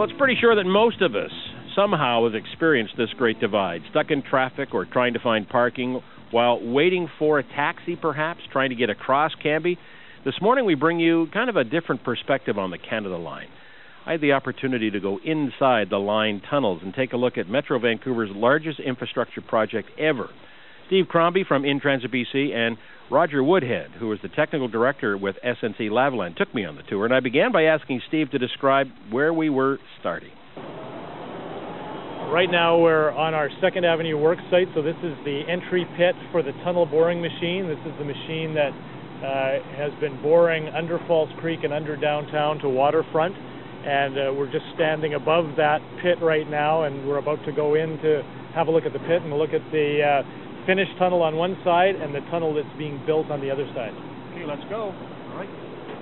Well, it's pretty sure that most of us somehow have experienced this great divide, stuck in traffic or trying to find parking while waiting for a taxi, perhaps, trying to get across Cambie. This morning we bring you kind of a different perspective on the Canada Line. I had the opportunity to go inside the line tunnels and take a look at Metro Vancouver's largest infrastructure project ever. Steve Crombie from InTransit BC and Roger Woodhead, who is the technical director with SNC-Lavalin, took me on the tour, and I began by asking Steve to describe where we were starting. Right now we're on our 2nd Avenue work site, so this is the entry pit for the tunnel boring machine. This is the machine that has been boring under Falls Creek and under downtown to waterfront, and we're just standing above that pit right now, and we're about to go in to have a look at the pit and look at the finished tunnel on one side and the tunnel that's being built on the other side. Okay, let's go. All right.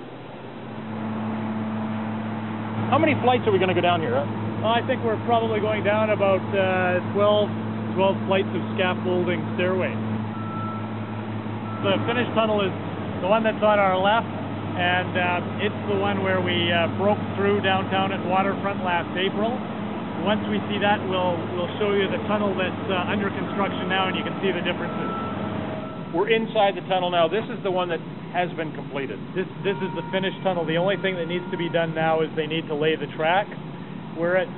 How many flights are we going to go down here? I think we're probably going down about 12 flights of scaffolding stairways. The finished tunnel is the one that's on our left, and it's the one where we broke through downtown at Waterfront last April. Once we see that, we'll show you the tunnel that's under construction now, and you can see the differences. We're inside the tunnel now. This is the one that has been completed. This is the finished tunnel. The only thing that needs to be done now is they need to lay the track. We're at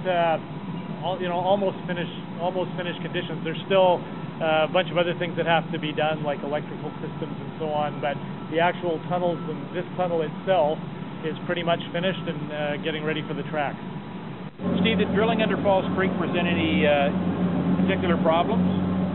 almost finished conditions. There's still a bunch of other things that have to be done, like electrical systems and so on. But the actual tunnels, and this tunnel itself, is pretty much finished and getting ready for the track. Steve, did drilling under Falls Creek present any particular problems?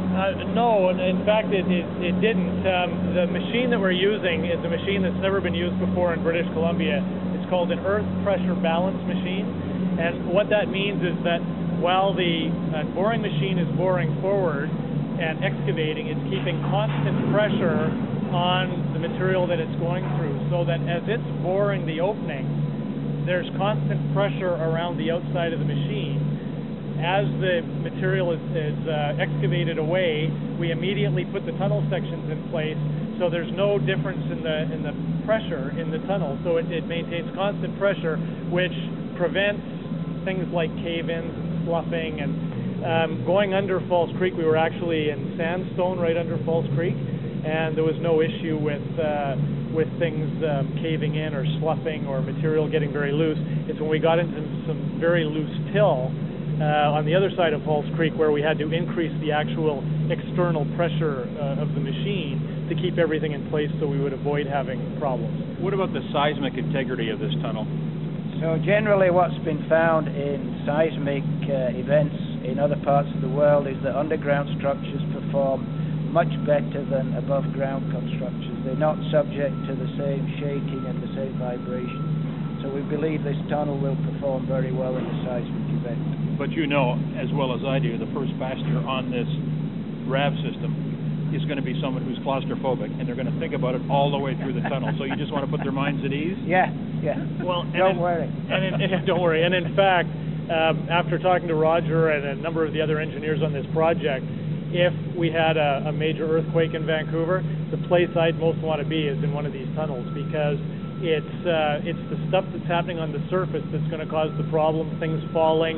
No, and in fact it didn't. The machine that we're using is a machine that's never been used before in British Columbia. It's called an earth pressure balance machine. And what that means is that while the boring machine is boring forward and excavating, it's keeping constant pressure on the material that it's going through, so that as it's boring the opening, there's constant pressure around the outside of the machine. As the material is excavated away, we immediately put the tunnel sections in place, so there's no difference in the pressure in the tunnel. So it maintains constant pressure, which prevents things like cave-ins and sloughing. And going under Falls Creek, we were actually in sandstone right under Falls Creek, and there was no issue with things caving in or sloughing or material getting very loose. It's when we got into some very loose till on the other side of Falls Creek where we had to increase the actual external pressure of the machine to keep everything in place so we would avoid having problems. What about the seismic integrity of this tunnel? So generally what's been found in seismic events in other parts of the world is that underground structures perform much better than above ground constructions. They're not subject to the same shaking and the same vibration. So we believe this tunnel will perform very well in a seismic event. But you know as well as I do, the first passenger on this RAV system is going to be someone who's claustrophobic, and they're going to think about it all the way through the tunnel. So you just want to put their minds at ease? Yeah. Well, don't worry. Don't worry. And in fact, after talking to Roger and a number of the other engineers on this project, if we had a major earthquake in Vancouver, the place I'd most want to be is in one of these tunnels, because it's the stuff that's happening on the surface that's going to cause the problem, things falling,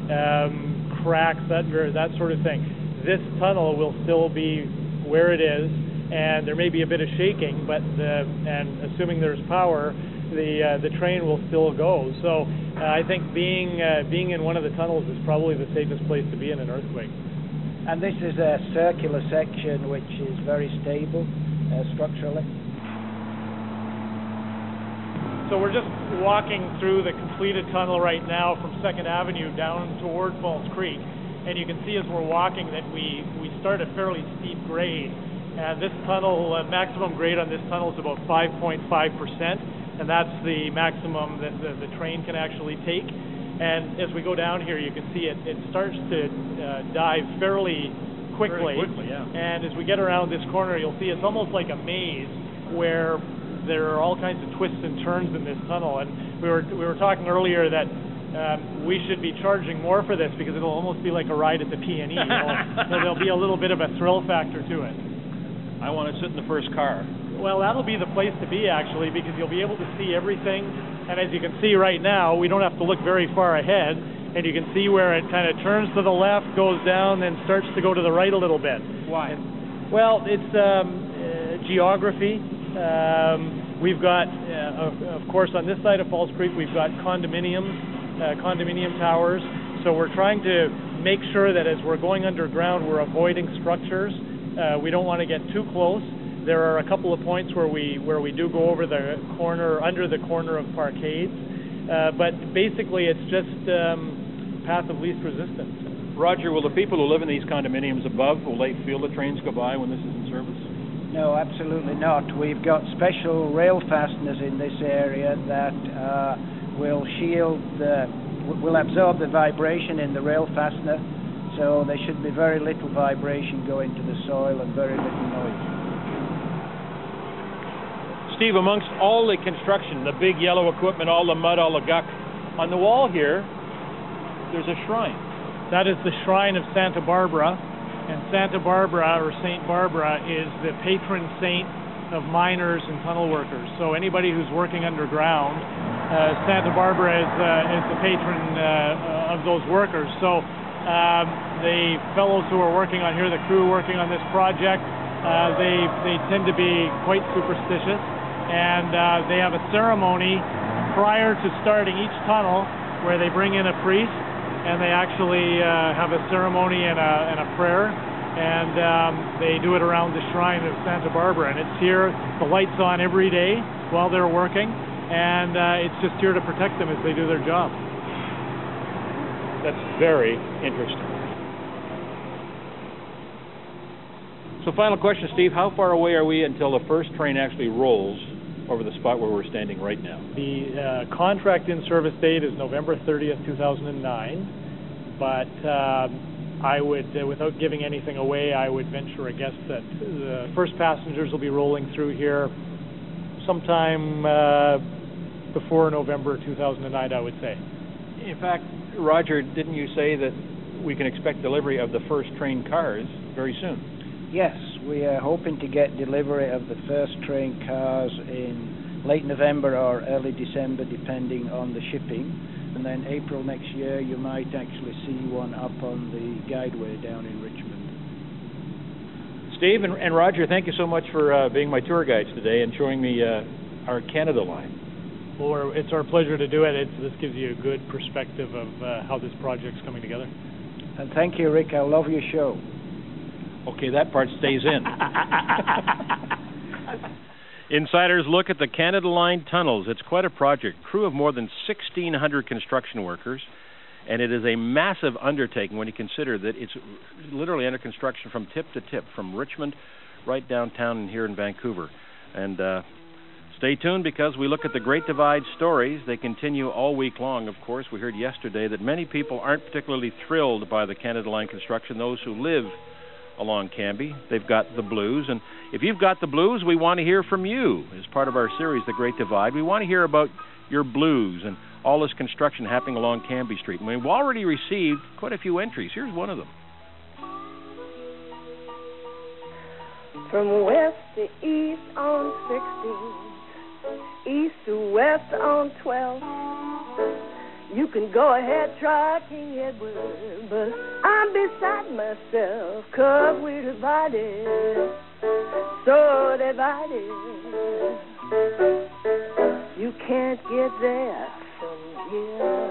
cracks, that sort of thing. This tunnel will still be where it is, and there may be a bit of shaking, but and assuming there's power, the train will still go. So I think being in one of the tunnels is probably the safest place to be in an earthquake. And this is a circular section which is very stable structurally. So we're just walking through the completed tunnel right now from 2nd Avenue down toward Falls Creek. And you can see as we're walking that we start a fairly steep grade. And this tunnel, maximum grade on this tunnel is about 5.5%. And that's the maximum that the train can actually take. And as we go down here, you can see it starts to dive fairly quickly. Very quickly, yeah. And as we get around this corner, you'll see it's almost like a maze where there are all kinds of twists and turns in this tunnel. And we were talking earlier that we should be charging more for this because it'll almost be like a ride at the PNE. There'll be a little bit of a thrill factor to it. I want to sit in the first car. Well, that'll be the place to be, actually, because you'll be able to see everything And as you can see right now, we don't have to look very far ahead, and you can see where it kind of turns to the left, goes down, then starts to go to the right a little bit. Why? Well, it's geography. We've got, of course, on this side of Falls Creek, we've got condominium towers. So we're trying to make sure that as we're going underground, we're avoiding structures. We don't want to get too close. There are a couple of points where we do go over the corner, under the corner of parkades. But basically, it's just path of least resistance. Roger, will the people who live in these condominiums above, will they feel the trains go by when this is in service? No, absolutely not. We've got special rail fasteners in this area that will shield, will absorb the vibration in the rail fastener, so there should be very little vibration going to the soil and very little noise. Steve, amongst all the construction, the big yellow equipment, all the mud, all the guck, on the wall here, there's a shrine. That is the shrine of Santa Barbara. And Santa Barbara, or Saint Barbara, is the patron saint of miners and tunnel workers. So anybody who's working underground, Santa Barbara is the patron of those workers. So the fellows who are working on here, the crew working on this project, they tend to be quite superstitious, and they have a ceremony prior to starting each tunnel where they bring in a priest, and they actually have a ceremony and a prayer, and they do it around the shrine of Santa Barbara. And it's here, the light's on every day while they're working, and it's just here to protect them as they do their job. That's very interesting. So final question, Steve, how far away are we until the first train actually rolls over the spot where we're standing right now? The contract in service date is November 30th, 2009, but I would, without giving anything away, I would venture a guess that the first passengers will be rolling through here sometime before November 2009, I would say. In fact, Roger, didn't you say that we can expect delivery of the first train cars very soon? Yes, we are hoping to get delivery of the first train cars in late November or early December, depending on the shipping. And then April next year, you might actually see one up on the guideway down in Richmond. Steve and Roger, thank you so much for being my tour guides today and showing me our Canada line. Well, it's our pleasure to do it. This gives you a good perspective of how this project's coming together. And thank you, Rick. I love your show. Okay, that part stays in. Insiders look at the Canada Line tunnels. It's quite a project. Crew of more than 1,600 construction workers, and it is a massive undertaking when you consider that it's literally under construction from tip to tip, from Richmond right downtown and here in Vancouver. And stay tuned, because we look at the Great Divide stories. They continue all week long, of course. We heard yesterday that many people aren't particularly thrilled by the Canada Line construction, those who live along Cambie. They've got the blues, and if you've got the blues, we want to hear from you as part of our series, The Great Divide. We want to hear about your blues and all this construction happening along Cambie Street. And we've already received quite a few entries. Here's one of them. From west to east on 16, east to west on 12. You can go ahead, try King Edward, but I'm beside myself, 'cause we're divided, so divided. You can't get there from here.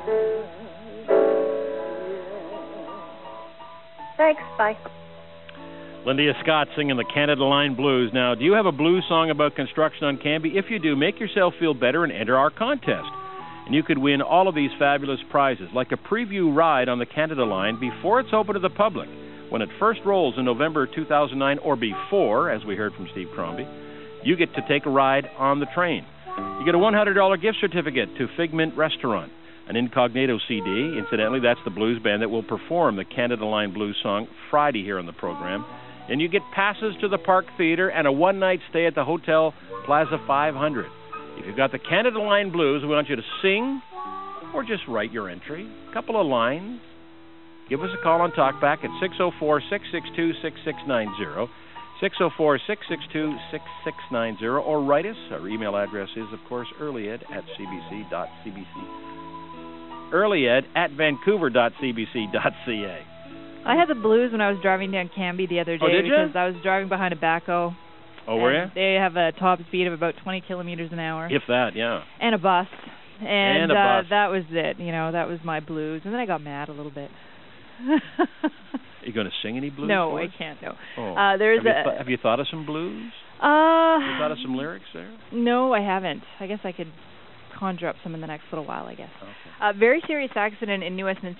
Thanks, bye. Lindia Scott singing the Canada Line Blues. Now, do you have a blues song about construction on Cambie? If you do, make yourself feel better and enter our contest. And you could win all of these fabulous prizes, like a preview ride on the Canada Line before it's open to the public, when it first rolls in November 2009, or before, as we heard from Steve Crombie. You get to take a ride on the train. You get a $100 gift certificate to Figment Restaurant, an Incognito CD. Incidentally, that's the blues band that will perform the Canada Line Blues song Friday here on the program. And you get passes to the Park Theater and a one-night stay at the Hotel Plaza 500. If you've got the Canada Line Blues, we want you to sing or just write your entry, a couple of lines. Give us a call on Talkback at 604-662-6690, 604-662-6690, or write us. Our email address is, of course, earlyed@cbc.cbc. earlyed@vancouver.cbc.ca. I had the blues when I was driving down Cambie the other day. Oh, did you? Because I was driving behind a backhoe. Oh, were you? They have a top speed of about 20 kilometers an hour. If that, yeah. And a bus. And a bus. That was it. You know, that was my blues. And then I got mad a little bit. Are you going to sing any blues? No, for I us? can't. No. Oh. Have you thought of some blues? Have you thought of some lyrics there? No, I haven't. I guess I could conjure up some in the next little while, I guess. Okay. Very serious accident in New Westminster.